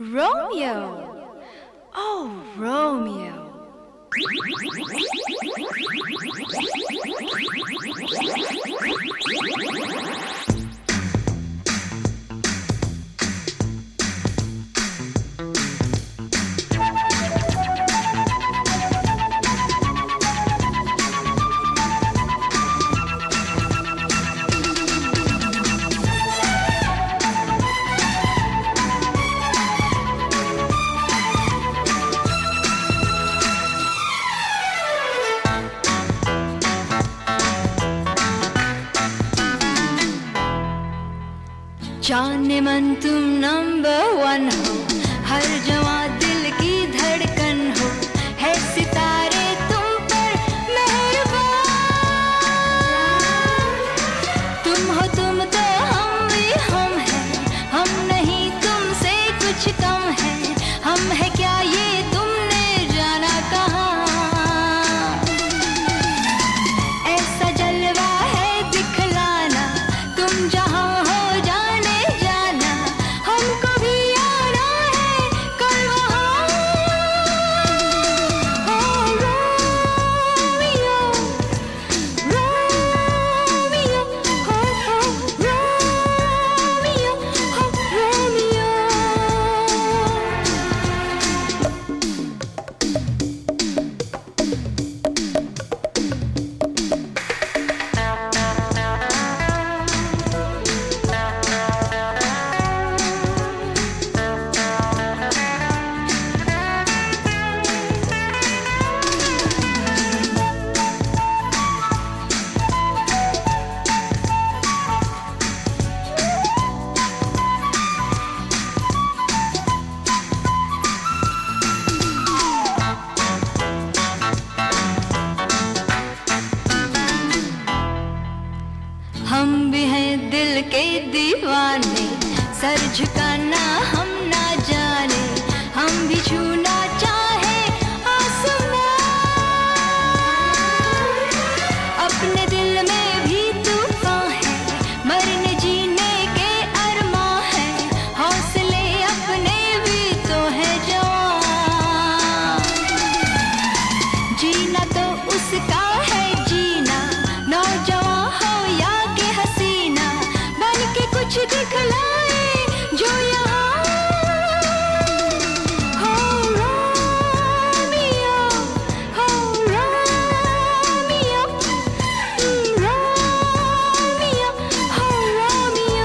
Romeo! Oh, Romeo! जाने मन तुम नंबर वन हो, हर जवां दिल की धड़कन हो, है सितारे तुम पर मेहरबान। तुम हो तुम तो हम भी हम हैं, हम नहीं तुमसे कुछ कम है, हम है क्या ये तुमने जाना कहाँ। ऐसा जलवा है दिखलाना, तुम जहाँ हो हम भी हैं दिल के दीवाने, सर झुकाना हम ना जाने, हम भी छूना चाहे आसमां। अपने दिल में भी तूफान है, मरने जीने के अरमां है, हौसले अपने भी तो है जवान। जीना तो उसका है जीना, नौजवान कुछ दिखलाए जो यहाँ हो। रोमियो, हो रोमियो, रोमियो, हो रोमियो।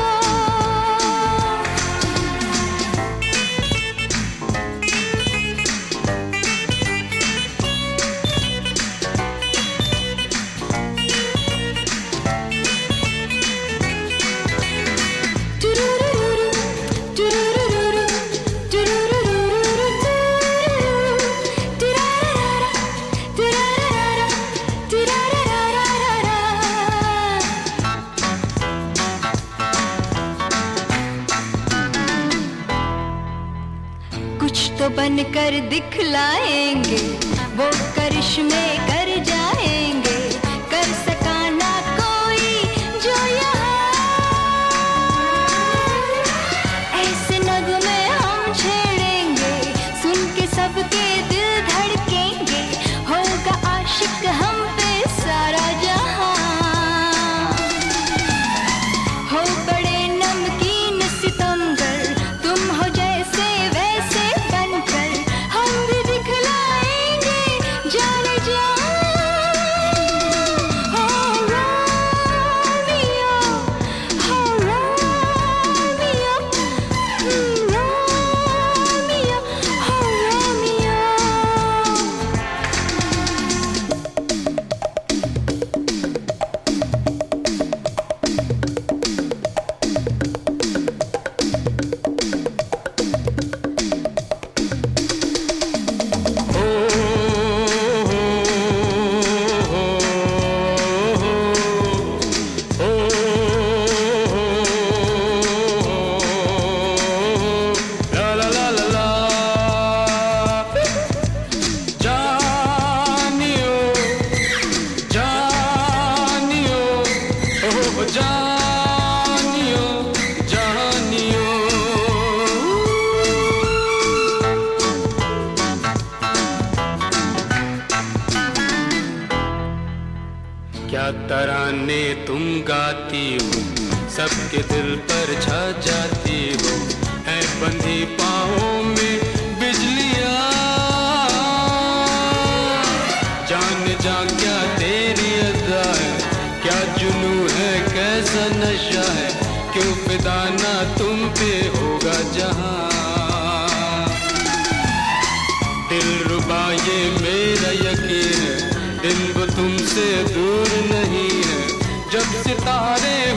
कुछ तो बनकर दिखलाएंगे, वो करिश्मे कर जाएंगे, कर सका ना कोई जो यहाँ। ऐसे नगमे हम छेड़ेंगे, सुन के सबके दिल धड़केंगे, होगा आशिक हम पे सारा जहां। हो बड़े नमकीन सितमगर, तुम हो जैसे वैसे बनकर, हम भी दिखलाएंगे जाने जा। जाने तुम गाती हो, सबके दिल पर छा जाती हो, है बंधी पाँवों में बिजलियाँ। जान जा क्या तेरी अदा है, क्या जुनू है, कैसा नशा है, क्यों फिदा ना तुम पे होगा जहां। दिलरुबा ये मेरा यकीन है, दिन वो तुमसे दूर नहीं है। जब सितारे